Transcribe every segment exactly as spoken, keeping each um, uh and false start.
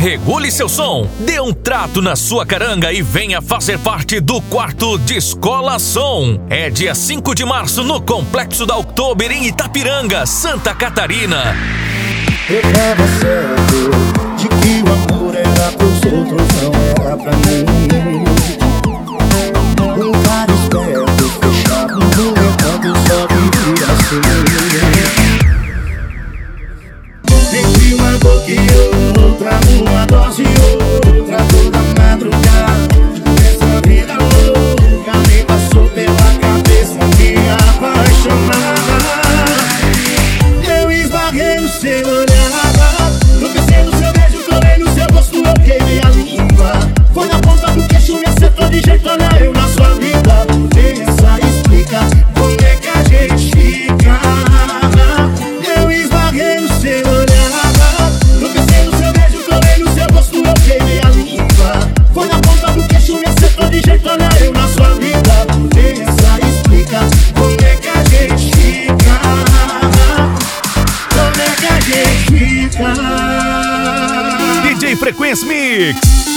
Regule seu som, dê um trato na sua caranga e venha fazer parte do quarto Descola Som. É dia cinco de março no Complexo da Oktober em Itapiranga, Santa Catarina. Eu tava certo de que o amor era pros outros, não era pra mim. Um cara esperto, fechado no meu canto, só vivia assim. Entre uma boca e outra, uma dose e outra, toda madrugada. Essa vida louca me passou pela cabeça, me apaixonava. Eu esbarrei no seu olhar, tropecei no seu beijo, colei no seu rosto, eu queimei a língua. Foi na ponta do queixo, me acertou de jeito, olha eu na sua vida. Pensa, explica, como é que a gente fica. Eu esbarrei no seu olhar, tropecei no seu beijo, colei no seu rosto, eu queimei a língua. Foi na ponta do queixo, me acertou de jeito, olha eu na sua vida. Pensa, explica, como é que a gente fica. Como é que a gente fica. D J Frequência Mix.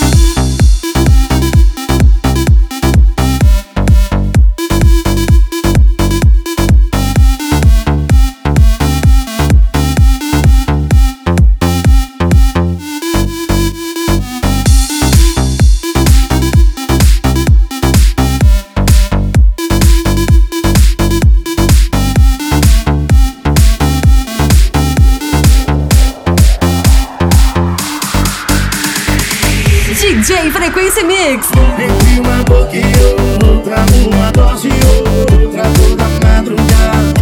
D J Frequência Mix. Entre uma boca e outra, uma dose e outra, toda madrugada.